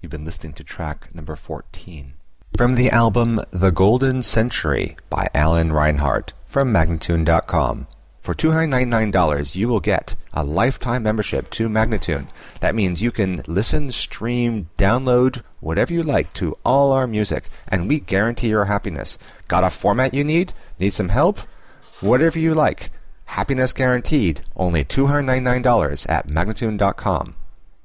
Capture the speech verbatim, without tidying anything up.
You've been listening to track number fourteen. From the album The Golden Century by Alan Reinhardt from Magnatune dot com. For two hundred ninety-nine dollars, you will get a lifetime membership to Magnatune. That means you can listen, stream, download, whatever you like to all our music, and we guarantee your happiness. Got a format you need? Need some help? Whatever you like. Happiness guaranteed. Only two hundred ninety-nine dollars at Magnatune dot com.